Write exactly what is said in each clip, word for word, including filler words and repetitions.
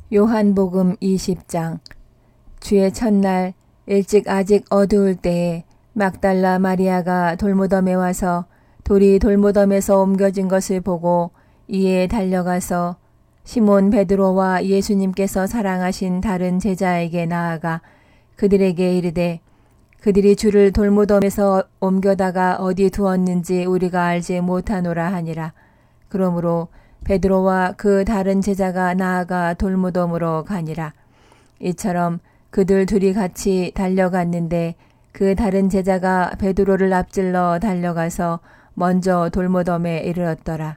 요한복음 이십 장. 주의 첫날 일찍 아직 어두울 때에 막달라 마리아가 돌무덤에 와서 돌이 돌무덤에서 옮겨진 것을 보고 이에 달려가서 시몬 베드로와 예수님께서 사랑하신 다른 제자에게 나아가 그들에게 이르되 그들이 주를 돌무덤에서 옮겨다가 어디 두었는지 우리가 알지 못하노라 하니라. 그러므로 베드로와 그 다른 제자가 나아가 돌무덤으로 가니라. 이처럼 그들 둘이 같이 달려갔는데 그 다른 제자가 베드로를 앞질러 달려가서 먼저 돌무덤에 이르렀더라.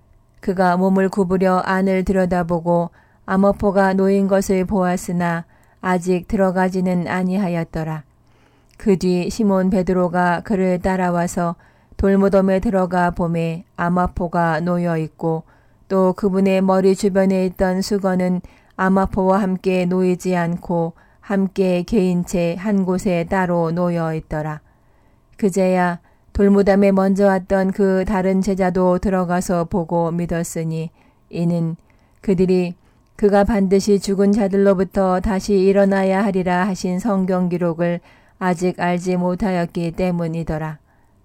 그가 몸을 구부려 안을 들여다보고 암호포가 놓인 것을 보았으나 아직 들어가지는 아니하였더라. 그 뒤 시몬 베드로가 그를 따라와서 돌무덤에 들어가 보매 암호포가 놓여 있고 또 그분의 머리 주변에 있던 수건은 암호포와 함께 놓이지 않고 함께 개인 채 한 곳에 따로 놓여 있더라. 그제야 돌무덤에 먼저 왔던 그 다른 제자도 들어가서 보고 믿었으니 이는 그들이 그가 반드시 죽은 자들로부터 다시 일어나야 하리라 하신 성경 기록을 아직 알지 못하였기 때문이더라.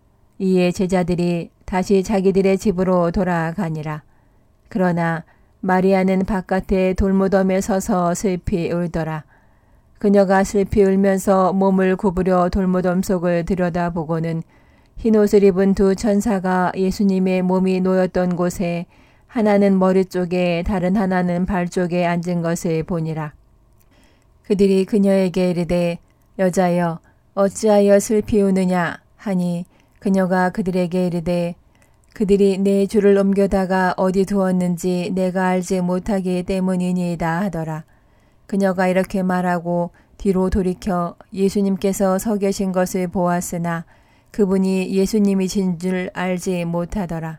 이에 제자들이 다시 자기들의 집으로 돌아가니라. 그러나 마리아는 바깥에 돌무덤에 서서 슬피 울더라. 그녀가 슬피 울면서 몸을 구부려 돌무덤 속을 들여다보고는 흰옷을 입은 두 천사가 예수님의 몸이 놓였던 곳에 하나는 머리 쪽에 다른 하나는 발 쪽에 앉은 것을 보니라. 그들이 그녀에게 이르되 여자여 어찌하여 슬피 우느냐 하니 그녀가 그들에게 이르되 그들이 내 주를 옮겨다가 어디 두었는지 내가 알지 못하기 때문이니이다 하더라. 그녀가 이렇게 말하고 뒤로 돌이켜 예수님께서 서 계신 것을 보았으나 그분이 예수님이신 줄 알지 못하더라.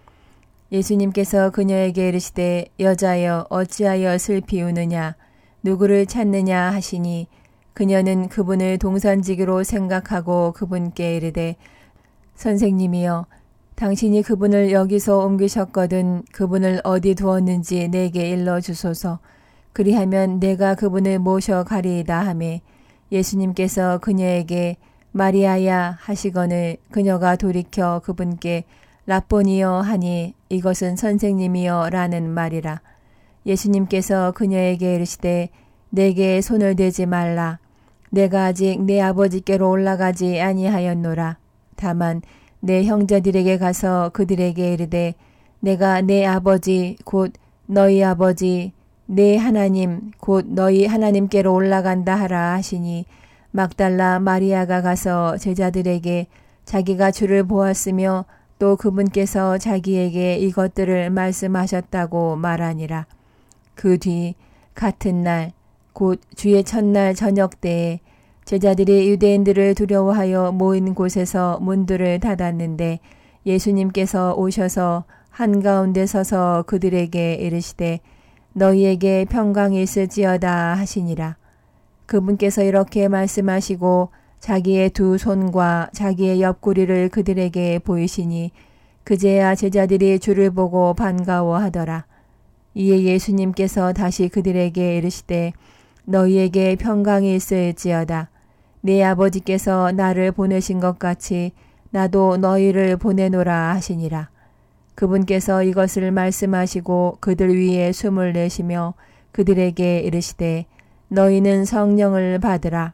예수님께서 그녀에게 이르시되 여자여 어찌하여 슬피 우느냐 누구를 찾느냐 하시니 그녀는 그분을 동산지기로 생각하고 그분께 이르되 선생님이여 당신이 그분을 여기서 옮기셨거든 그분을 어디 두었는지 내게 일러주소서. 그리하면 내가 그분을 모셔 가리이다 하매 예수님께서 그녀에게 마리아야 하시거늘 그녀가 돌이켜 그분께 라보니여 하니 이것은 선생님이여 라는 말이라. 예수님께서 그녀에게 이르시되 내게 손을 대지 말라. 내가 아직 내 아버지께로 올라가지 아니하였노라. 다만 내 형제들에게 가서 그들에게 이르되 내가 내 아버지 곧 너희 아버지 내 하나님 곧 너희 하나님께로 올라간다 하라 하시니 막달라 마리아가 가서 제자들에게 자기가 주를 보았으며 또 그분께서 자기에게 이것들을 말씀하셨다고 말하니라. 그 뒤 같은 날 곧 주의 첫날 저녁 때에 제자들이 유대인들을 두려워하여 모인 곳에서 문들을 닫았는데 예수님께서 오셔서 한가운데 서서 그들에게 이르시되 너희에게 평강이 있을지어다 하시니라. 그분께서 이렇게 말씀하시고 자기의 두 손과 자기의 옆구리를 그들에게 보이시니 그제야 제자들이 주를 보고 반가워하더라. 이에 예수님께서 다시 그들에게 이르시되 너희에게 평강이 있을지어다. 내 아버지께서 나를 보내신 것 같이 나도 너희를 보내노라 하시니라. 그분께서 이것을 말씀하시고 그들 위에 숨을 내쉬며 그들에게 이르시되 너희는 성령을 받으라.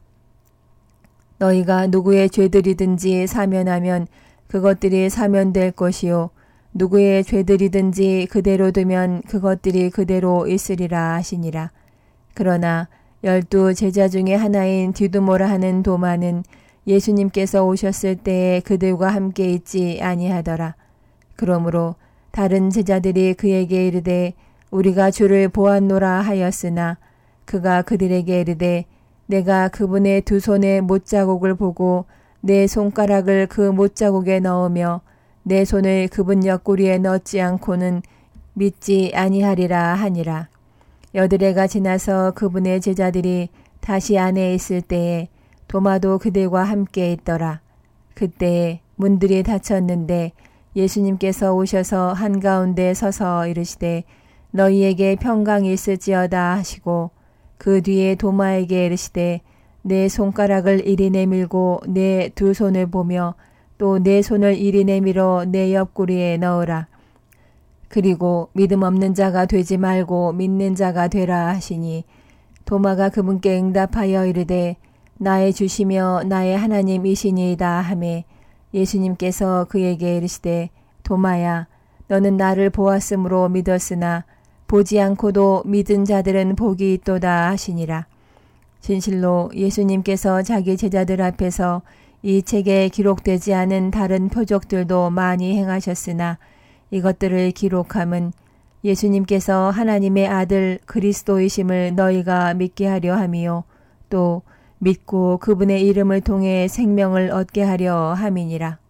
너희가 누구의 죄들이든지 사면하면 그것들이 사면될 것이요 누구의 죄들이든지 그대로 두면 그것들이 그대로 있으리라 하시니라. 그러나 열두 제자 중에 하나인 디두모라 하는 도마는 예수님께서 오셨을 때에 그들과 함께 있지 아니하더라. 그러므로 다른 제자들이 그에게 이르되 우리가 주를 보았노라 하였으나 그가 그들에게 이르되 내가 그분의 두 손의 못자국을 보고 내 손가락을 그 못자국에 넣으며 내 손을 그분 옆구리에 넣지 않고는 믿지 아니하리라 하니라. 여드레가 지나서 그분의 제자들이 다시 안에 있을 때에 도마도 그들과 함께 있더라. 그때에 문들이 닫혔는데 예수님께서 오셔서 한가운데 서서 이르시되 너희에게 평강이 있을지어다 하시고 그 뒤에 도마에게 이르시되 내 손가락을 이리 내밀고 내 두 손을 보며 또 내 손을 이리 내밀어 내 옆구리에 넣으라. 그리고 믿음 없는 자가 되지 말고 믿는 자가 되라 하시니 도마가 그분께 응답하여 이르되 나의 주시며 나의 하나님이시니이다 하매 예수님께서 그에게 이르시되 도마야 너는 나를 보았으므로 믿었으나 보지 않고도 믿은 자들은 복이 있도다 하시니라. 진실로 예수님께서 자기 제자들 앞에서 이 책에 기록되지 않은 다른 표적들도 많이 행하셨으나 이것들을 기록함은 예수님께서 하나님의 아들 그리스도이심을 너희가 믿게 하려 함이요 또 믿고 그분의 이름을 통해 생명을 얻게 하려 함이니라.